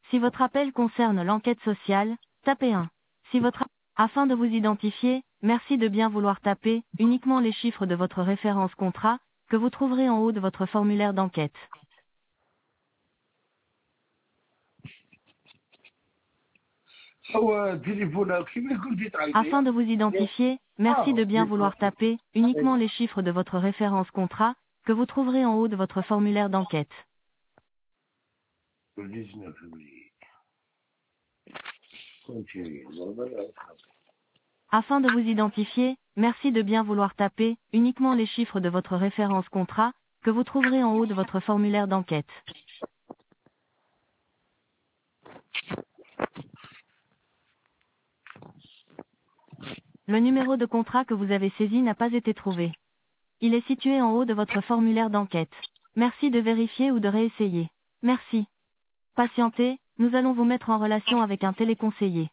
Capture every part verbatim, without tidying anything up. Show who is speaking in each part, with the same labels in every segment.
Speaker 1: Si votre appel concerne l'enquête sociale, tapez un. Si votre Afin de vous identifier, merci de bien vouloir taper uniquement les chiffres de votre référence contrat que vous trouverez en haut de votre formulaire d'enquête. Afin de vous identifier, merci de bien vouloir taper uniquement les chiffres de votre référence contrat que vous trouverez en haut de votre formulaire d'enquête. Afin de vous identifier, merci de bien vouloir taper uniquement les chiffres de votre référence contrat que vous trouverez en haut de votre formulaire d'enquête. Le numéro de contrat que vous avez saisi n'a pas été trouvé. Il est situé en haut de votre formulaire d'enquête. Merci de vérifier ou de réessayer. Merci. Patientez, nous allons vous mettre en relation avec un téléconseiller.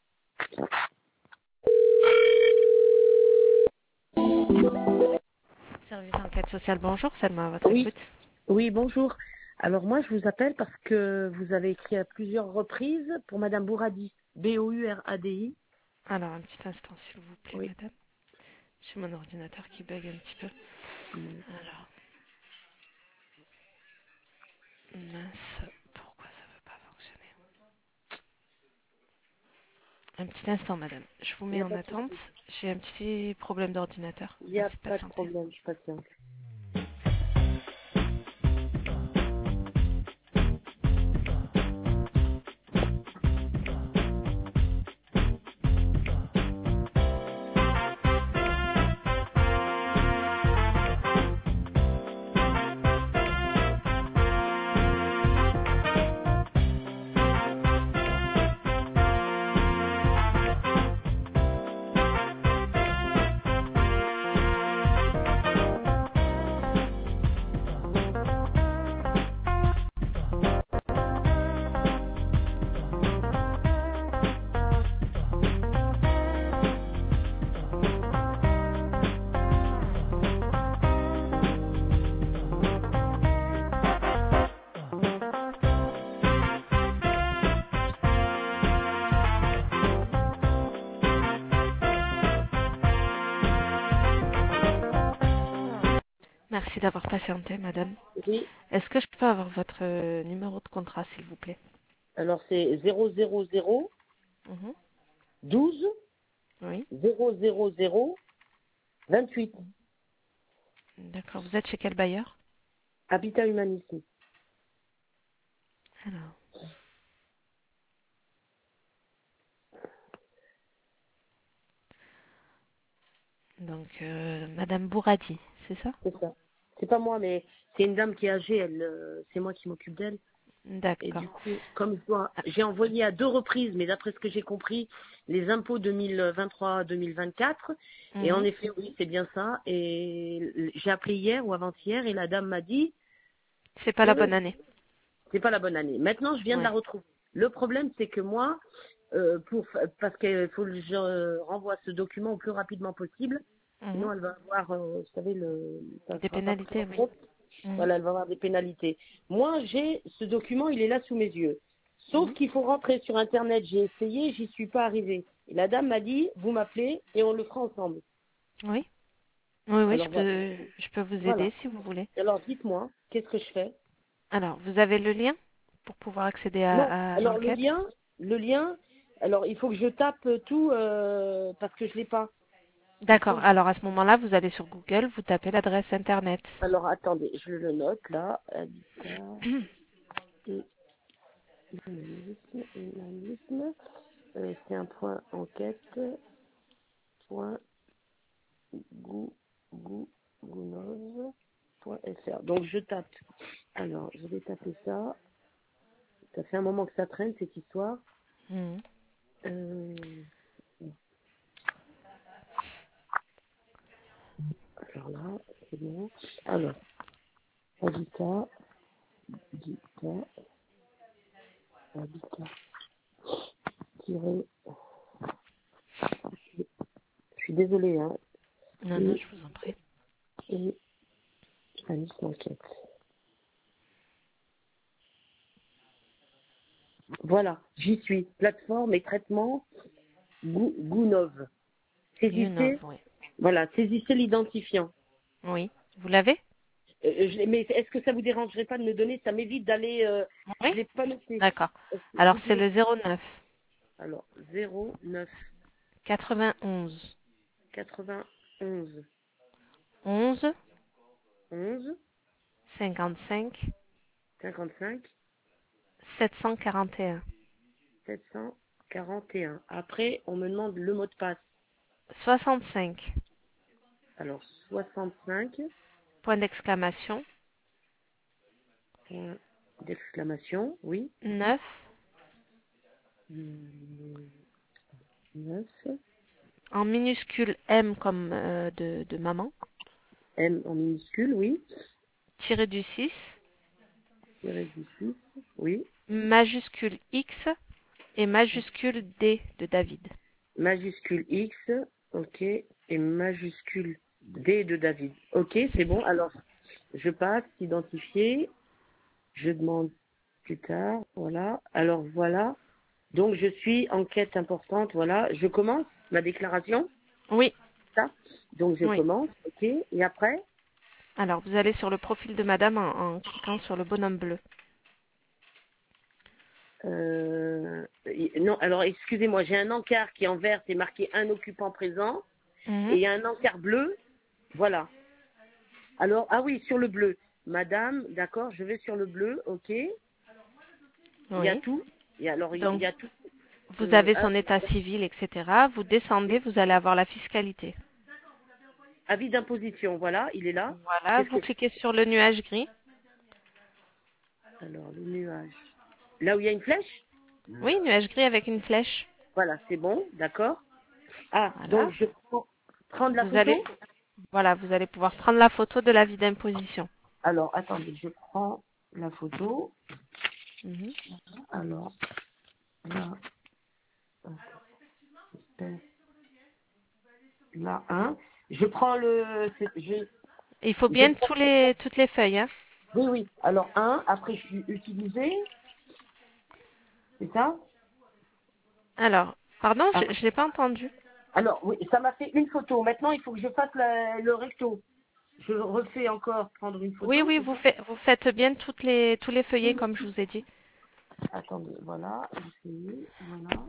Speaker 1: Service enquête sociale, bonjour, Salma, à votre
Speaker 2: Oui,
Speaker 1: écoute.
Speaker 2: oui, bonjour. Alors moi, je vous appelle parce que vous avez écrit à plusieurs reprises pour Madame Bouradi, B O U R A D I.
Speaker 1: Alors, un petit instant, s'il vous plaît,
Speaker 2: Oui.
Speaker 1: madame. J'ai mon ordinateur qui bug un petit peu.
Speaker 2: Mm.
Speaker 1: Alors, mince, pourquoi ça veut pas fonctionner? Un petit instant, madame. Je vous
Speaker 2: Il n'y
Speaker 1: mets
Speaker 2: a
Speaker 1: en
Speaker 2: pas de
Speaker 1: attente.
Speaker 2: souci.
Speaker 1: J'ai un petit problème d'ordinateur.
Speaker 2: Il n'y a
Speaker 1: Merci de
Speaker 2: pas de
Speaker 1: patienter.
Speaker 2: problème, je patiente.
Speaker 1: Merci d'avoir patienté, madame.
Speaker 2: Oui,
Speaker 1: Est-ce que je peux avoir votre euh, numéro de contrat, s'il vous plaît?
Speaker 2: alors c'est zéro zéro zéro
Speaker 1: Mhm.
Speaker 2: douze
Speaker 1: Oui.
Speaker 2: zéro zéro zéro vingt-huit.
Speaker 1: D'accord. Vous êtes chez quel bailleur?
Speaker 2: Habitat Humanisme.
Speaker 1: Alors. Donc, euh, madame Bouradi, c'est ça?
Speaker 2: C'est ça. C'est pas moi, mais c'est une dame qui est âgée, elle, euh, c'est moi qui m'occupe d'elle. Et
Speaker 1: D'accord.
Speaker 2: du coup, comme je dois, j'ai envoyé à deux reprises, mais d'après ce que j'ai compris, les impôts deux mille vingt-trois deux mille vingt-quatre. Et en
Speaker 1: Mhm.
Speaker 2: effet, oui, c'est bien ça. Et j'ai appelé hier ou avant-hier et la dame m'a dit
Speaker 1: C'est pas la
Speaker 2: que
Speaker 1: bonne année.
Speaker 2: c'est pas la bonne année. Maintenant, je viens de
Speaker 1: Oui.
Speaker 2: la retrouver. Le problème, c'est que moi, euh, pour, parce qu'il faut que je renvoie ce document au plus rapidement possible.
Speaker 1: Mhm.
Speaker 2: Sinon, elle va avoir, euh, vous savez, le, ça
Speaker 1: Des
Speaker 2: sera pas pris
Speaker 1: pénalités,
Speaker 2: en
Speaker 1: oui.
Speaker 2: compte.
Speaker 1: Mhm.
Speaker 2: Voilà, elle va avoir des pénalités. Moi, j'ai ce document, il est là sous mes yeux. Sauf
Speaker 1: Mhm.
Speaker 2: qu'il faut rentrer sur Internet. J'ai essayé, j'y suis pas arrivée. Et la dame m'a dit, vous m'appelez et on le fera ensemble.
Speaker 1: Oui. Oui, oui, je
Speaker 2: Alors voilà.
Speaker 1: peux, je peux vous
Speaker 2: Voilà.
Speaker 1: aider si vous voulez.
Speaker 2: Alors dites-moi, qu'est-ce que je fais?
Speaker 1: Alors, vous avez le lien pour pouvoir accéder
Speaker 2: Non.
Speaker 1: à, à
Speaker 2: Alors le
Speaker 1: l'enquête?
Speaker 2: lien, le lien. Alors il faut que je tape tout euh, parce que je l'ai pas. Il faut
Speaker 1: D'accord.
Speaker 2: que je...
Speaker 1: Alors, à ce moment-là, vous allez sur Google, vous tapez l'adresse Internet.
Speaker 2: Alors attendez, je le note là. Habitat et humanisme, humanisme. Euh, c'est un point enquête. Point gou, gou, gounose.fr. Donc je tape. Alors je vais taper ça. Ça fait un moment que ça traîne cette histoire.
Speaker 1: Mhm.
Speaker 2: Euh, alors là, c'est bon. Alors, habitat, habitat, habitat, tiré. Je suis désolée, hein.
Speaker 1: Non, non,
Speaker 2: Et,
Speaker 1: je vous en prie.
Speaker 2: et, Alice Enquête. Voilà, j'y suis. Plateforme et traitement Gou- Gounov.
Speaker 1: Yunov,
Speaker 2: Saisissez,
Speaker 1: oui.
Speaker 2: voilà, saisissez l'identifiant.
Speaker 1: Oui. Vous l'avez?
Speaker 2: Euh, je l'ai- mais est-ce que ça vous dérangerait pas de me donner? Ça m'évite d'aller. Euh, je
Speaker 1: Oui.
Speaker 2: l'ai pas noté.
Speaker 1: D'accord.
Speaker 2: Est-ce que
Speaker 1: Alors
Speaker 2: vous
Speaker 1: c'est
Speaker 2: pouvez.
Speaker 1: le zéro neuf
Speaker 2: Alors zéro neuf
Speaker 1: quatre-vingt-onze
Speaker 2: quatre-vingt-onze
Speaker 1: onze
Speaker 2: onze
Speaker 1: cinquante-cinq
Speaker 2: cinquante-cinq
Speaker 1: sept cent quarante et un
Speaker 2: sept cent quarante et un. Après, on me demande le mot de passe.
Speaker 1: soixante-cinq
Speaker 2: Alors soixante-cinq
Speaker 1: point d'exclamation
Speaker 2: point d'exclamation, oui.
Speaker 1: neuf
Speaker 2: Hum, neuf
Speaker 1: en minuscule M comme euh, de, de maman,
Speaker 2: M en minuscule, oui.
Speaker 1: tiré du six,
Speaker 2: Tiré du six, oui.
Speaker 1: majuscule X et majuscule D de David.
Speaker 2: Majuscule X, ok. Et majuscule D de David. Ok, c'est bon. Alors, je passe, identifier. Je demande plus tard, voilà. Alors, voilà. Donc, je suis en quête importante, voilà. Je commence ma déclaration,
Speaker 1: Oui,
Speaker 2: ça. Donc, je
Speaker 1: oui.
Speaker 2: commence, ok. Et après,
Speaker 1: Alors vous allez sur le profil de madame en, en cliquant sur le bonhomme bleu.
Speaker 2: euh, non, alors, excusez-moi, j'ai un encart qui est en vert, c'est marqué un occupant présent. Et
Speaker 1: Mhm.
Speaker 2: il y a un encart bleu, voilà. Alors, ah oui, sur le bleu. Madame, d'accord, je vais sur le bleu, ok. Il y a
Speaker 1: Oui.
Speaker 2: tout. Et alors, il
Speaker 1: Donc
Speaker 2: y a tout.
Speaker 1: vous
Speaker 2: Euh,
Speaker 1: avez
Speaker 2: ah,
Speaker 1: son état civil, et cetera. Vous descendez, vous allez avoir la fiscalité.
Speaker 2: avis d'imposition, voilà, il est là.
Speaker 1: Voilà,
Speaker 2: Qu'est-ce
Speaker 1: vous
Speaker 2: que
Speaker 1: cliquez sur le nuage gris.
Speaker 2: Alors, le nuage. Là où il y a une flèche.
Speaker 1: Oui, nuage gris avec une flèche.
Speaker 2: Voilà, c'est bon, d'accord. Ah, donc
Speaker 1: Voilà.
Speaker 2: je prends prendre la
Speaker 1: Vous allez,
Speaker 2: photo.
Speaker 1: voilà, vous allez pouvoir prendre la photo de l'avis d'imposition.
Speaker 2: Alors, attendez, je prends la photo.
Speaker 1: Mhm.
Speaker 2: Alors, là, là, un. Je prends le. c'est- Je,
Speaker 1: Il faut
Speaker 2: je
Speaker 1: bien
Speaker 2: prends.
Speaker 1: tous les, toutes les feuilles. Hein.
Speaker 2: Oui, oui. Alors, un. Après, je suis utilisé. C'est ça.
Speaker 1: Alors, pardon, je
Speaker 2: Après-
Speaker 1: ne l'ai pas entendu.
Speaker 2: alors, oui, ça m'a fait une photo. Maintenant, il faut que je fasse la- le recto. Je refais encore prendre une
Speaker 1: Oui,
Speaker 2: photo,
Speaker 1: oui,
Speaker 2: c'est
Speaker 1: vous,
Speaker 2: ça?
Speaker 1: fait, vous faites bien toutes les, tous les feuillets comme je vous ai dit.
Speaker 2: Attendez, voilà. Essayez, voilà.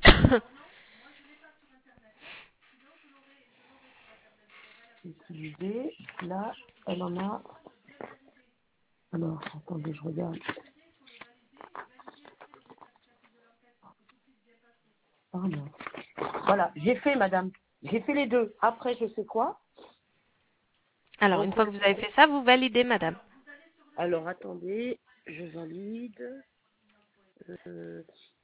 Speaker 2: Utilisé. Là, elle en a. Alors, attendez, je regarde. Pardon. Voilà, j'ai fait, madame. J'ai fait les deux. Après, je sais quoi?
Speaker 1: Alors, une
Speaker 2: Donc,
Speaker 1: fois que vous avez fait ça, vous validez, madame.
Speaker 2: alors, attendez, je valide. Euh,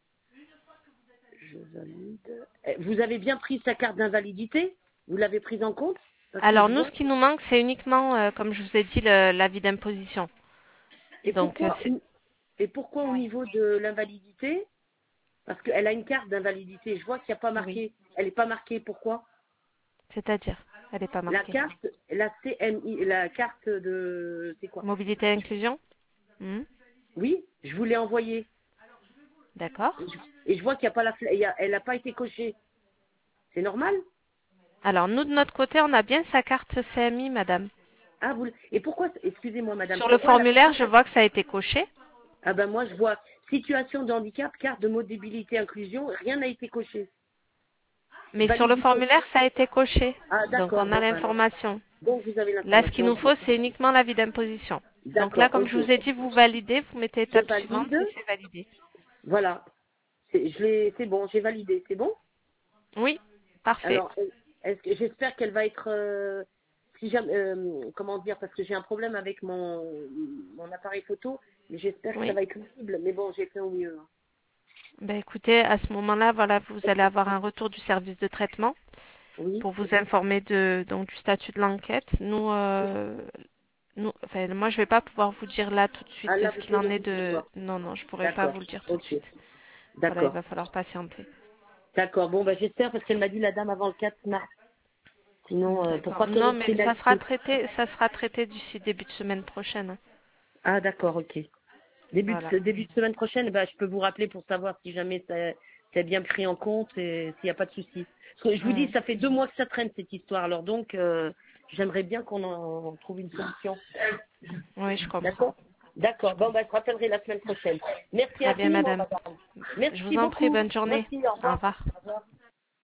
Speaker 2: je valide. Eh, vous avez bien pris sa carte d'invalidité? Vous l'avez prise en compte? Parce que
Speaker 1: Alors,
Speaker 2: je
Speaker 1: nous,
Speaker 2: vois.
Speaker 1: ce qui nous manque, c'est uniquement, euh, comme je vous ai dit, le- l'avis d'imposition.
Speaker 2: Et
Speaker 1: Donc, euh,
Speaker 2: pourquoi,
Speaker 1: c'est-
Speaker 2: et pourquoi au
Speaker 1: oui,
Speaker 2: niveau de l'invalidité? Parce qu'elle a une carte d'invalidité. Je vois qu'il n'y a pas
Speaker 1: oui.
Speaker 2: marqué. Elle n'est pas marquée. Pourquoi?
Speaker 1: C'est-à-dire, elle n'est pas
Speaker 2: La
Speaker 1: marquée.
Speaker 2: carte, la C M I, la carte de, c'est quoi?
Speaker 1: Mobilité et inclusion. Hmm,
Speaker 2: Oui, je vous l'ai envoyée.
Speaker 1: d'accord.
Speaker 2: Et je, et je vois qu'il n'y a pas la, fla- il y a- elle n'a pas été cochée. C'est normal?
Speaker 1: Alors, nous, de notre côté, on a bien sa carte C M I, madame.
Speaker 2: Ah, vous, et pourquoi, excusez-moi, madame,
Speaker 1: Sur le
Speaker 2: pourquoi la,
Speaker 1: formulaire, je vois que ça a été coché.
Speaker 2: ah ben moi je vois situation de handicap, carte de mobilité inclusion, rien n'a été coché.
Speaker 1: Mais sur le
Speaker 2: Validité.
Speaker 1: formulaire, ça a été coché.
Speaker 2: Ah
Speaker 1: Donc,
Speaker 2: d'accord,
Speaker 1: on a
Speaker 2: bon alors.
Speaker 1: l'information.
Speaker 2: Donc vous avez
Speaker 1: Là, ce qu'il
Speaker 2: l'information.
Speaker 1: nous faut, c'est uniquement l'avis d'imposition. Donc là,
Speaker 2: D'accord,
Speaker 1: comme
Speaker 2: ok.
Speaker 1: je vous ai dit, vous validez, vous mettez
Speaker 2: Je
Speaker 1: étape suivante
Speaker 2: valide.
Speaker 1: et c'est validé.
Speaker 2: Voilà. C'est, je l'ai, c'est bon, j'ai validé, c'est bon?
Speaker 1: Oui, parfait.
Speaker 2: Alors, est-ce que j'espère qu'elle va être, euh, si jamais, euh, comment dire, parce que j'ai un problème avec mon, mon appareil photo, mais j'espère que ça
Speaker 1: Oui.
Speaker 2: va être lisible. Mais bon, j'ai fait au mieux. hein.
Speaker 1: Ben écoutez, à ce moment-là, voilà, vous allez avoir un retour du service de traitement
Speaker 2: Oui.
Speaker 1: pour vous informer de donc du statut de l'enquête. Nous, euh, nous, enfin, moi, je vais pas pouvoir vous dire là tout de suite
Speaker 2: Ah là,
Speaker 1: ce
Speaker 2: vous
Speaker 1: qu'il en
Speaker 2: pouvez
Speaker 1: est
Speaker 2: vous dire
Speaker 1: de.
Speaker 2: quoi?
Speaker 1: Non, non, je pourrais pas
Speaker 2: D'accord.
Speaker 1: vous le dire tout de
Speaker 2: Ok.
Speaker 1: suite. Voilà, il
Speaker 2: D'accord.
Speaker 1: va falloir patienter.
Speaker 2: D'accord. Bon, bah, j'espère parce qu'elle m'a dit la dame avant le quatre mars. Sinon, euh, pour
Speaker 1: D'accord.
Speaker 2: pas qu'elle
Speaker 1: Non,
Speaker 2: ait
Speaker 1: mais
Speaker 2: pris
Speaker 1: ça sera
Speaker 2: l'acte.
Speaker 1: traité, ça sera traité d'ici début de semaine prochaine.
Speaker 2: Ah, d'accord, ok. Début,
Speaker 3: Voilà.
Speaker 2: de, début de semaine prochaine, bah, je peux vous rappeler pour savoir si jamais c'est c'est bien pris en compte et s'il n'y a pas de souci. Parce que je vous
Speaker 3: Mm.
Speaker 2: dis, ça fait deux mois que ça traîne cette histoire. Alors donc, euh, j'aimerais bien qu'on en trouve une solution.
Speaker 3: Oui, je comprends.
Speaker 2: D'accord. D'accord. Bon, bah, je rappellerai la semaine prochaine. Merci
Speaker 3: Très bien,
Speaker 2: infiniment,
Speaker 3: madame.
Speaker 2: madame.
Speaker 3: Je
Speaker 2: Merci
Speaker 3: vous en prie,
Speaker 2: beaucoup.
Speaker 3: bonne journée.
Speaker 2: Merci. Au
Speaker 3: Au
Speaker 2: revoir.
Speaker 3: revoir.